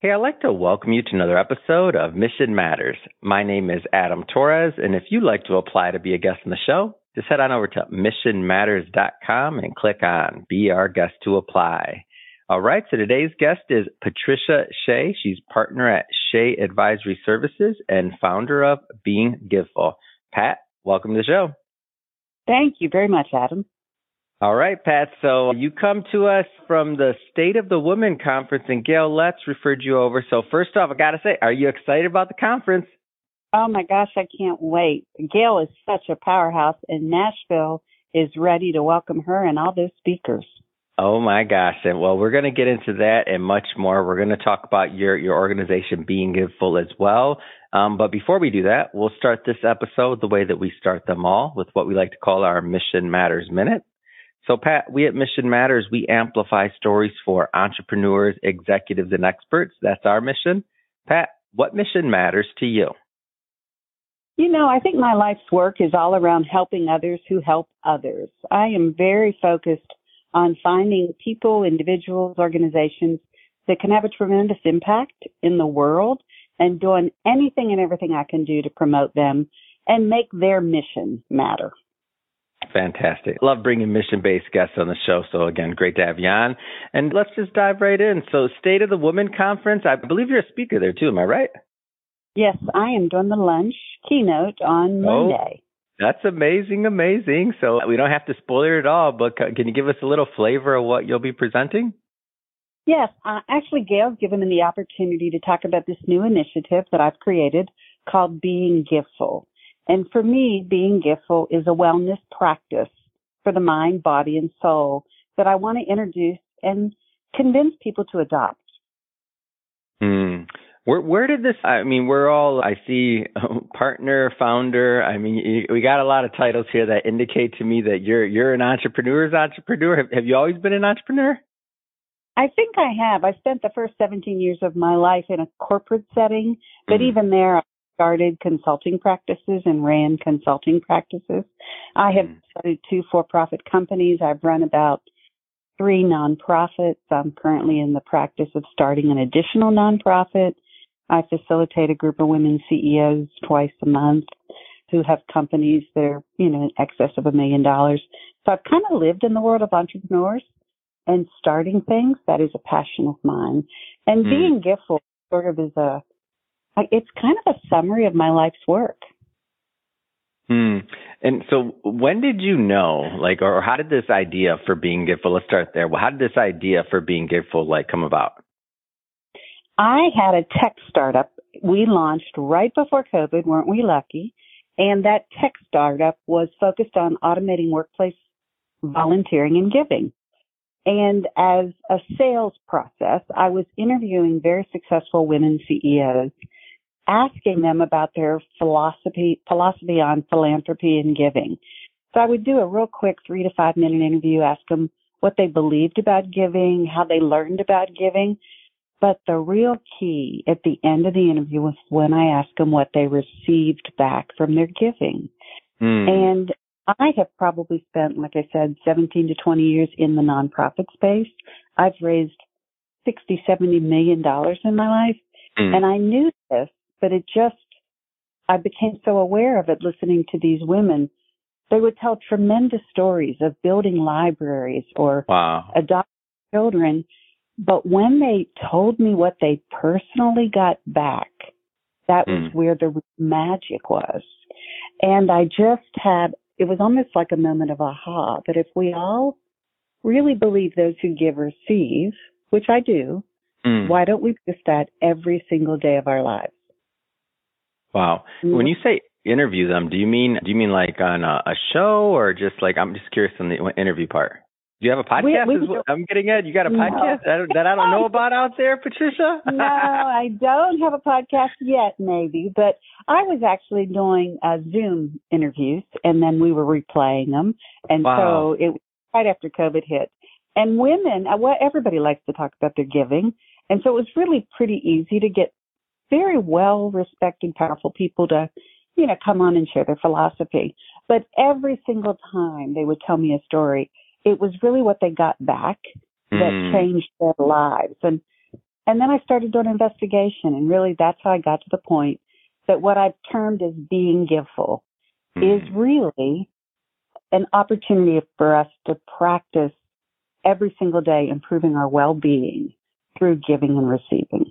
Hey, I'd like to welcome you to another episode of Mission Matters. My name is Adam Torres, and if you'd like to apply to be a guest on the show, just head on over to missionmatters.com and click on Be Our Guest to Apply. All right, so today's guest is Patricia Shea. She's partner at Shea Advisory Services and founder of Being Giveful. Pat, welcome to the show. Thank you very much, Adam. All right, Pat. So you come to us from the State of the Women Conference, and Gail Letts referred you over. So first off, I got to say, are you excited about the conference? Oh, my gosh, I can't wait. Gail is such a powerhouse, and Nashville is ready to welcome her and all those speakers. Oh, my gosh. And well, we're going to get into that and much more. We're going to talk about your organization, Being Giveful, as well. But before we do that, we'll start this episode the way that we start them all, with what we like to call our Mission Matters Minute. So, Pat, we at Mission Matters, we amplify stories for entrepreneurs, executives, and experts. That's our mission. Pat, what mission matters to you? You know, I think my life's work is all around helping others who help others. I am very focused on finding people, individuals, organizations that can have a tremendous impact in the world and doing anything and everything I can do to promote them and make their mission matter. Fantastic. Love bringing mission-based guests on the show. So again, great to have you on. And let's just dive right in. So State of the Women Conference, I believe you're a speaker there too. Am I right? Yes, I am doing the lunch keynote on Monday. That's amazing. So we don't have to spoiler it all, but can you give us a little flavor of what you'll be presenting? Yes. Actually, Gail's given me the opportunity to talk about this new initiative that I've created called Being Giveful. And for me, Being Giveful is a wellness practice for the mind, body, and soul that I want to introduce and convince people to adopt. Where did this, we're all, I see partner, founder. We got a lot of titles here that indicate to me that you're an entrepreneur's entrepreneur. Have you always been an entrepreneur? I think I have. I spent the first 17 years of my life in a corporate setting, but even there, I started consulting practices and ran consulting practices. I have started 2 for-profit companies. I've run about 3 nonprofits. I'm currently in the practice of starting an additional nonprofit. I facilitate a group of women CEOs twice a month who have companies that are, in excess of $1 million. So I've kind of lived in the world of entrepreneurs and starting things. That is a passion of mine. And Being Giveful sort of is it's kind of a summary of my life's work. And so when did you know, or how did this idea for Being Giveful, let's start there. Well, how did this idea for Being Giveful, come about? I had a tech startup. We launched right before COVID, weren't we lucky? And that tech startup was focused on automating workplace volunteering and giving. And as a sales process, I was interviewing very successful women CEOs, asking them about their philosophy on philanthropy and giving. So I would do a real quick 3 to 5 minute interview, ask them what they believed about giving, how they learned about giving. But the real key at the end of the interview was when I asked them what they received back from their giving. And I have probably spent, like I said, 17 to 20 years in the nonprofit space. I've raised $60-70 million in my life. And I knew this, but I became so aware of it listening to these women. They would tell tremendous stories of building libraries or adopting children. But when they told me what they personally got back, that was where the magic was. And I just it was almost like a moment of aha, that if we all really believe those who give receive, which I do, why don't we do that every single day of our lives? Wow. When you say interview them, do you mean like on a show, or just I'm just curious on the interview part? Do you have a podcast? Is what I'm getting at. You got a podcast that I don't know about out there, Patricia? No, I don't have a podcast yet, maybe. But I was actually doing Zoom interviews, and then we were replaying them. And so it was right after COVID hit. And women, everybody likes to talk about their giving. And so it was really pretty easy to get very well-respected, powerful people to, come on and share their philosophy. But every single time they would tell me a story, it was really what they got back that changed their lives. And And then I started doing investigation, and really that's how I got to the point that what I've termed as being giveful is really an opportunity for us to practice every single day improving our well-being through giving and receiving.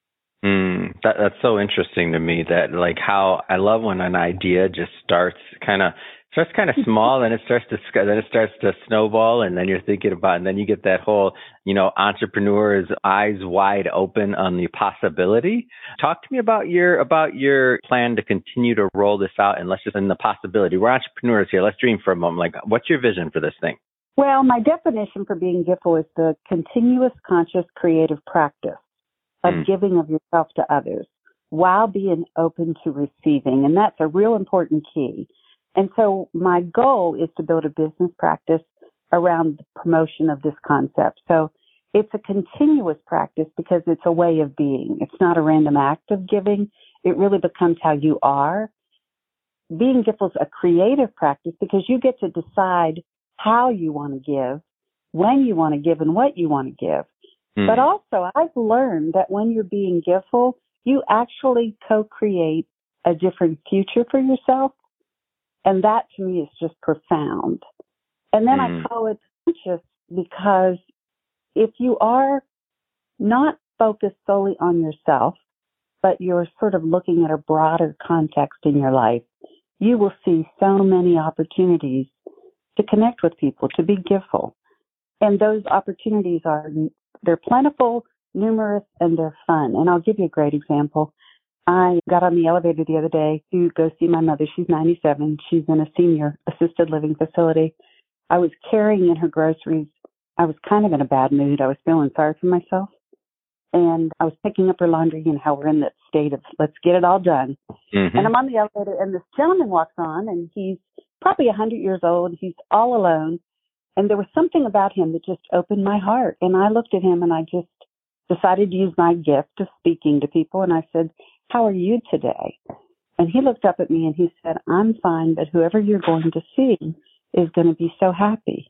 That's so interesting to me, that like how I love when an idea just starts kind of small, and it starts to snowball, and then you're thinking about, and then you get that whole, entrepreneur's eyes wide open on the possibility. Talk to me about your plan to continue to roll this out, and let's just in the possibility. We're entrepreneurs here. Let's dream for a moment. Like, what's your vision for this thing? Well, my definition for being giveful is the continuous conscious creative practice of giving of yourself to others while being open to receiving. And that's a real important key. And so my goal is to build a business practice around the promotion of this concept. So it's a continuous practice because it's a way of being. It's not a random act of giving. It really becomes how you are. Being giveful is a creative practice because you get to decide how you want to give, when you want to give, and what you want to give. But also, I've learned that when you're being giveful, you actually co-create a different future for yourself. And that to me is just profound. And then I call it conscious because if you are not focused solely on yourself, but you're sort of looking at a broader context in your life, you will see so many opportunities to connect with people, to be giveful. And those opportunities they're plentiful, numerous, and they're fun. And I'll give you a great example. I got on the elevator the other day to go see my mother. She's 97. She's in a senior assisted living facility. I was carrying in her groceries. I was kind of in a bad mood. I was feeling sorry for myself. And I was picking up her laundry and how we're in that state of let's get it all done. And I'm on the elevator and this gentleman walks on and he's probably 100 years old. He's all alone. And there was something about him that just opened my heart. And I looked at him and I just decided to use my gift of speaking to people. And I said, "How are you today?" And he looked up at me and he said, "I'm fine, but whoever you're going to see is going to be so happy."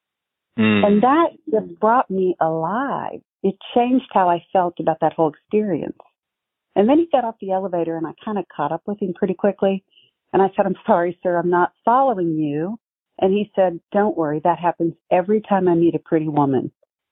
And that just brought me alive. It changed how I felt about that whole experience. And then he got off the elevator and I kind of caught up with him pretty quickly. And I said, "I'm sorry, sir, I'm not following you." And he said, "Don't worry, that happens every time I meet a pretty woman."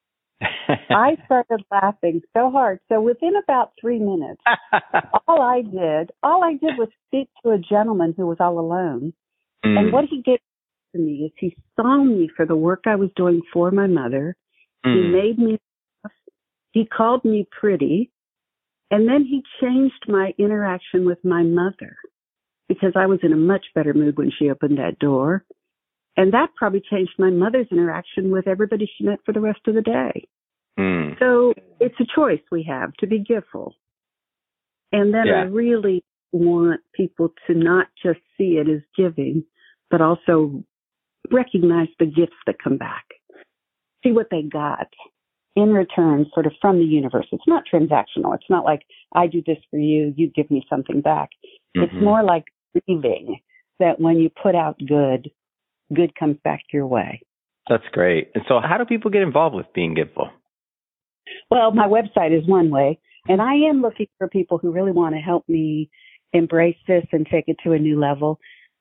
I started laughing so hard. So within about 3 minutes, all I did was speak to a gentleman who was all alone. And what he did to me is he saw me for the work I was doing for my mother. He made me laugh. He called me pretty. And then he changed my interaction with my mother because I was in a much better mood when she opened that door. And that probably changed my mother's interaction with everybody she met for the rest of the day. So it's a choice we have to be giveful. And then I really want people to not just see it as giving, but also recognize the gifts that come back. See what they got in return sort of from the universe. It's not transactional. It's not like I do this for you, you give me something back. It's more like believing that when you put out good comes back your way. That's great. And so how do people get involved with being giveful? Well, my website is one way, and I am looking for people who really want to help me embrace this and take it to a new level.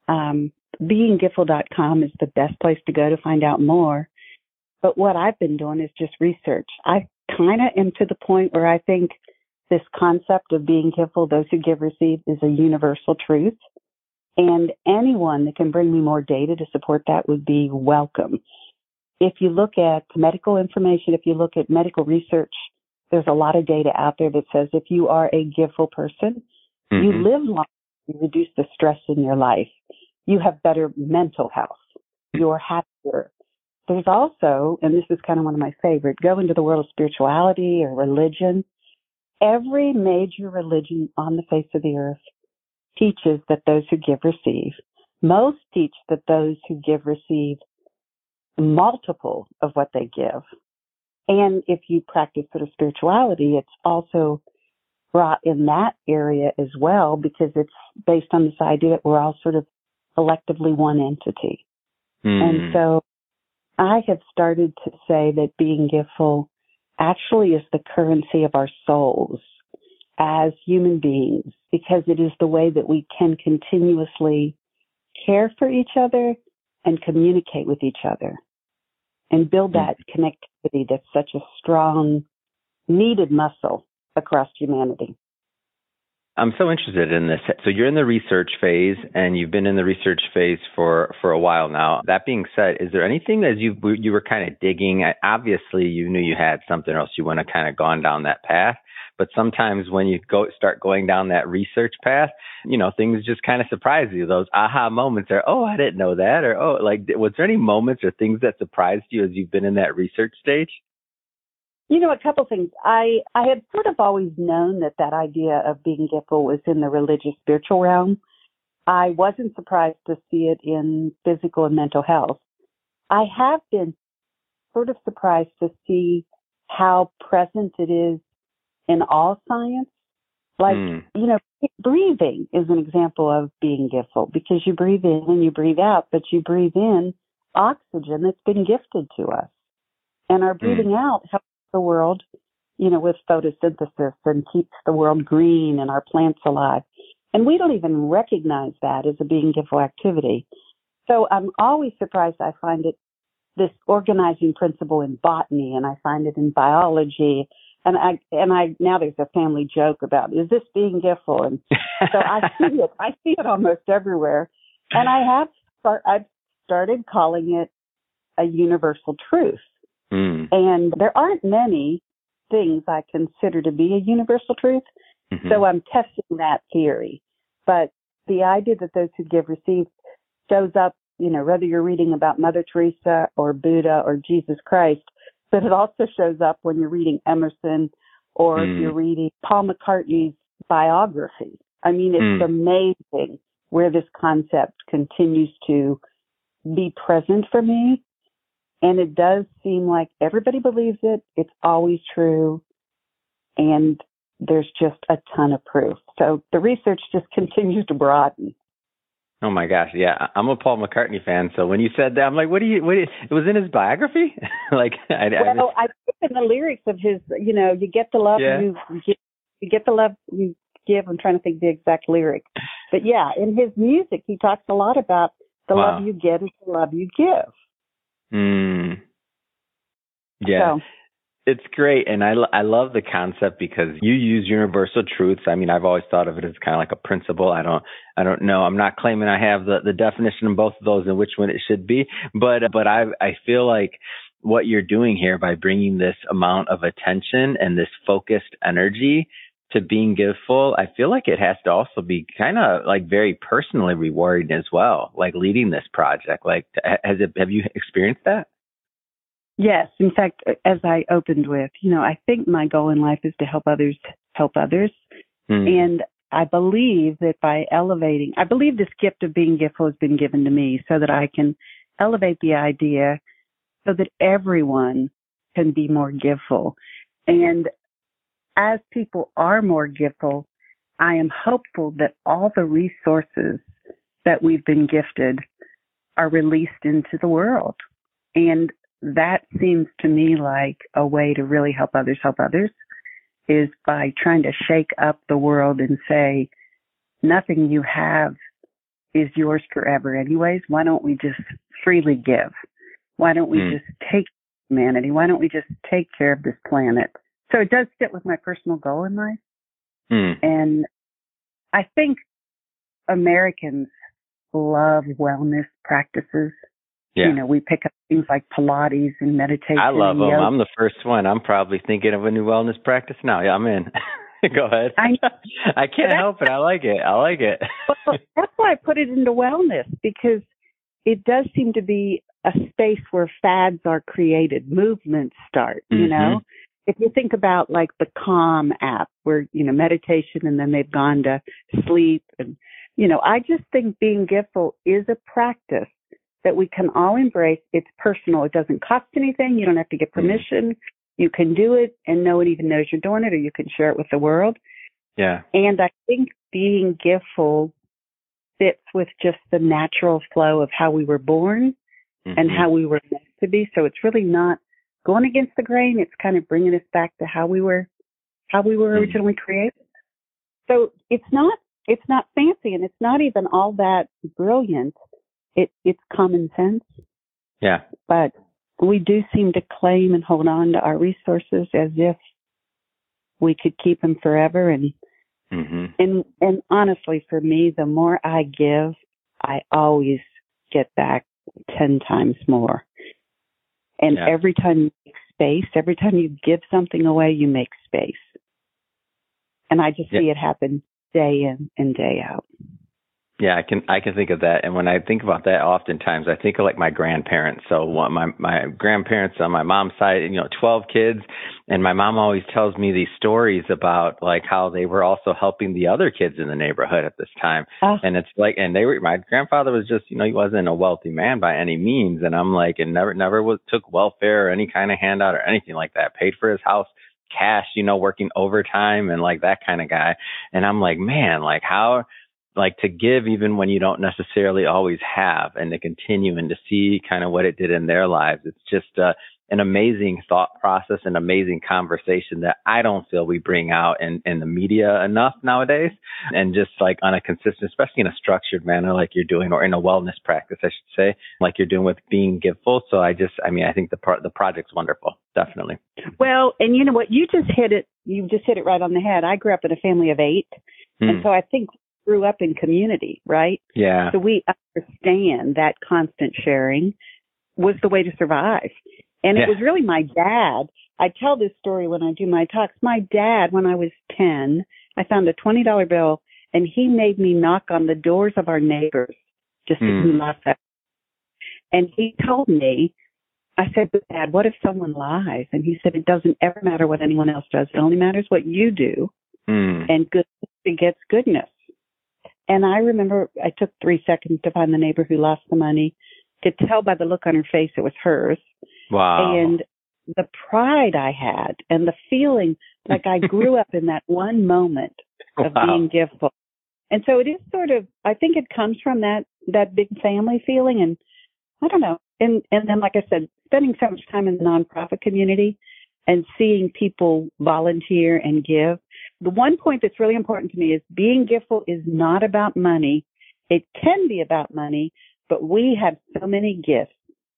Beinggiveful.com is the best place to go to find out more. But what I've been doing is just research. I kind of am to the point where I think this concept of being giveful, those who give, receive, is a universal truth. And anyone that can bring me more data to support that would be welcome. If you look at medical information, if you look at medical research, there's a lot of data out there that says if you are a giveful person, you live longer, you reduce the stress in your life, you have better mental health, you're happier. There's also, and this is kind of one of my favorite, go into the world of spirituality or religion. Every major religion on the face of the earth teaches that those who give receive. Most teach that those who give receive multiple of what they give. And if you practice sort of spirituality, it's also brought in that area as well because it's based on this idea that we're all sort of collectively one entity. And so I have started to say that being giveful actually is the currency of our souls as human beings, because it is the way that we can continuously care for each other and communicate with each other and build that connectivity that's such a strong, needed muscle across humanity. I'm so interested in this. So you're in the research phase, and you've been in the research phase for a while now. That being said, is there anything that you were kind of digging at? Obviously, you knew you had something else you want to kind of gone down that path. But sometimes when you start going down that research path, things just kind of surprise you. Those aha moments are, oh, I didn't know that, or oh, like, was there any moments or things that surprised you as you've been in that research stage? A couple things. I had sort of always known that idea of being gifted was in the religious spiritual realm. I wasn't surprised to see it in physical and mental health. I have been sort of surprised to see how present it is in all science. Like, breathing is an example of being gifted, because you breathe in and you breathe out, but you breathe in oxygen that's been gifted to us. And our breathing out helps the world, with photosynthesis, and keeps the world green and our plants alive. And we don't even recognize that as a being gifted activity. So I'm always surprised. I find it this organizing principle in botany, and I find it in biology. And I now there's a family joke about, is this being gifted? And so I see it almost everywhere. And I've started calling it a universal truth. And there aren't many things I consider to be a universal truth. So I'm testing that theory. But the idea that those who give receive shows up, whether you're reading about Mother Teresa or Buddha or Jesus Christ, but it also shows up when you're reading Emerson or if you're reading Paul McCartney's biography. I mean, it's amazing where this concept continues to be present for me. And it does seem like everybody believes it. It's always true. And there's just a ton of proof. So the research just continues to broaden. Oh my gosh. Yeah. I'm a Paul McCartney fan. So when you said that, I'm like, what it was in his biography? I think in the lyrics of his, you get the love you get the love you give. I'm trying to think the exact lyric. But yeah, in his music, he talks a lot about the love you get is the love you give. Yeah, it's great. And I love the concept because you use universal truths. I mean, I've always thought of it as kind of like a principle. I don't know. I'm not claiming I have the definition of both of those and which one it should be, but I feel like what you're doing here by bringing this amount of attention and this focused energy to being giveful, I feel like it has to also be kind of like very personally rewarding as well, like leading this project. Like, have you experienced that? Yes. In fact, as I opened with, I think my goal in life is to help others help others. And I believe that by elevating, I believe this gift of being gifted has been given to me so that I can elevate the idea so that everyone can be more giveful. And as people are more gifted, I am hopeful that all the resources that we've been gifted are released into the world. And that seems to me like a way to really help others is by trying to shake up the world and say, nothing you have is yours forever anyways. Why don't we just freely give? Why don't we just take humanity? Why don't we just take care of this planet? So it does fit with my personal goal in life. And I think Americans love wellness practices. Yeah. We pick up things like Pilates and meditation. I love them. Yoga. I'm the first one. I'm probably thinking of a new wellness practice now. Yeah, I'm in. Go ahead. I can't help it. I like it. Well, that's why I put it into wellness, because it does seem to be a space where fads are created, movements start, If you think about like the Calm app where, meditation and then they've gone to sleep. And, I just think being gifted is a practice that we can all embrace. It's personal. It doesn't cost anything. You don't have to get permission. You can do it and no one even knows you're doing it, or you can share it with the world. Yeah. And I think being gifted fits with just the natural flow of how we were born and how we were meant to be. So it's really not going against the grain. It's kind of bringing us back to how we were originally created. So it's not fancy, and it's not even all that brilliant. It's common sense. Yeah. But we do seem to claim and hold on to our resources as if we could keep them forever. And and honestly, for me, the more I give, I always get back 10 times more. And every time you make space, every time you give something away, you make space. And I just see it happen day in and day out. Yeah, I can think of that. And when I think about that, oftentimes I think of like my grandparents. So my grandparents on my mom's side, 12 kids. And my mom always tells me these stories about like how they were also helping the other kids in the neighborhood at this time. And it's like, and my grandfather was just, he wasn't a wealthy man by any means. And I'm like, and never took welfare or any kind of handout or anything like that, paid for his house cash, working overtime and like that kind of guy. And I'm like, man, like how, like to give even when you don't necessarily always have, and to continue and to see kind of what it did in their lives. It's just an amazing thought process, an amazing conversation that I don't feel we bring out in the media enough nowadays. And just like on a consistent, especially in a structured manner like you're doing, or in a wellness practice, I should say, like you're doing with Being Giveful. So I think the project's wonderful. Definitely. Well, and you know what? You just hit it right on the head. I grew up in a family of 8. And so I think grew up in community, right? Yeah. So we understand that constant sharing was the way to survive. And it was really my dad. I tell this story when I do my talks. My dad, when I was 10, I found a $20 bill, and he made me knock on the doors of our neighbors just to who lost that. And he told me, I said, but Dad, what if someone lies? And he said, it doesn't ever matter what anyone else does. It only matters what you do. And goodness begets goodness. And I remember I took 3 seconds to find the neighbor who lost the money, to tell by the look on her face it was hers. Wow. And the pride I had and the feeling like I grew up in that one moment of being giveful. And so it is sort of, I think it comes from that big family feeling. And I don't know. And then, like I said, spending so much time in the nonprofit community and seeing people volunteer and give. The one point that's really important to me is Being Giveful is not about money. It can be about money, but we have so many gifts.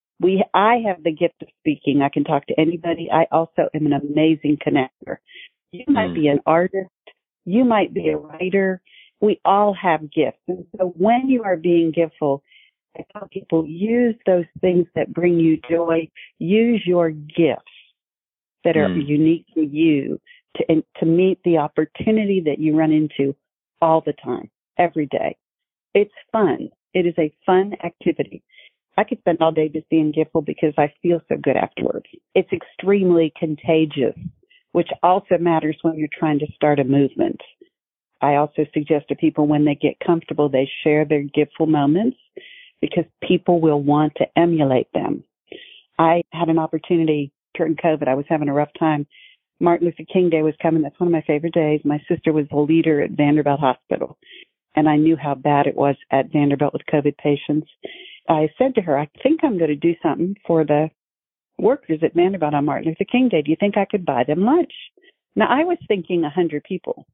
I have the gift of speaking. I can talk to anybody. I also am an amazing connector. You might be an artist. You might be a writer. We all have gifts. And so when you are being giveful, I tell people, use those things that bring you joy. Use your gifts that are unique to you to meet the opportunity that you run into all the time, every day. It's fun. It is a fun activity. I could spend all day just being giveful because I feel so good afterwards. It's extremely contagious, which also matters when you're trying to start a movement. I also suggest to people when they get comfortable, they share their giveful moments because people will want to emulate them. I had an opportunity during COVID. I was having a rough time. Martin Luther King Day was coming. That's one of my favorite days. My sister was the leader at Vanderbilt Hospital, and I knew how bad it was at Vanderbilt with COVID patients. I said to her, I think I'm going to do something for the workers at Vanderbilt on Martin Luther King Day. Do you think I could buy them lunch? Now, I was thinking 100 people.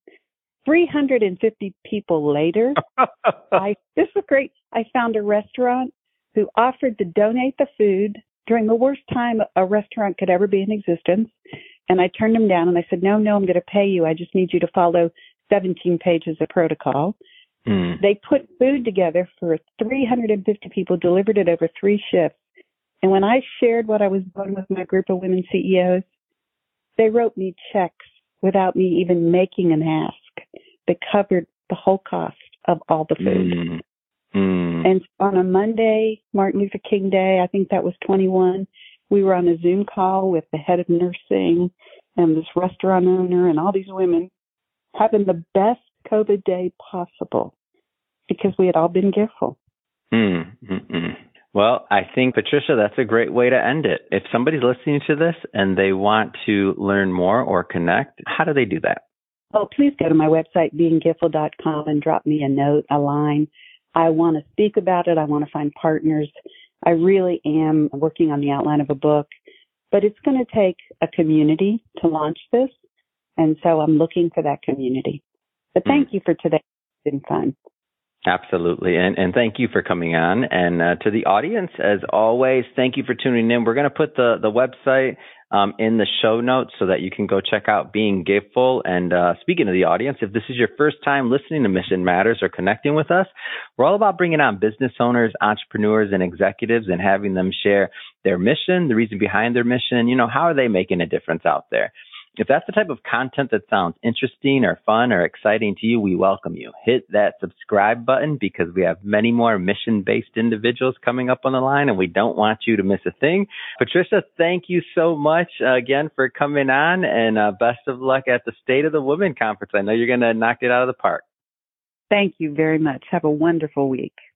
350 people later, this was great. I found a restaurant who offered to donate the food during the worst time a restaurant could ever be in existence. And I turned them down and I said, no, I'm going to pay you. I just need you to follow 17 pages of protocol. They put food together for 350 people, delivered it over 3 shifts. And when I shared what I was doing with my group of women CEOs, they wrote me checks without me even making an ask that covered the whole cost of all the food. And on a Monday, Martin Luther King Day, I think that was 21, we were on a Zoom call with the head of nursing and this restaurant owner and all these women having the best COVID day possible because we had all been giveful. Well, I think, Patricia, that's a great way to end it. If somebody's listening to this and they want to learn more or connect, how do they do that? Oh, please go to my website, beinggiveful.com, and drop me a note, a line. I want to speak about it. I want to find partners. I really am working on the outline of a book. But it's going to take a community to launch this. And so I'm looking for that community. But thank you for today. It's been fun. Absolutely. And thank you for coming on. And to the audience, as always, thank you for tuning in. We're going to put the website in the show notes so that you can go check out Being Giveful. And speaking to the audience, if this is your first time listening to Mission Matters or connecting with us, we're all about bringing on business owners, entrepreneurs, and executives and having them share their mission, the reason behind their mission, and, how are they making a difference out there? If that's the type of content that sounds interesting or fun or exciting to you, we welcome you. Hit that subscribe button because we have many more mission-based individuals coming up on the line, and we don't want you to miss a thing. Patricia, thank you so much again for coming on, and best of luck at the State of the Women Conference. I know you're going to knock it out of the park. Thank you very much. Have a wonderful week.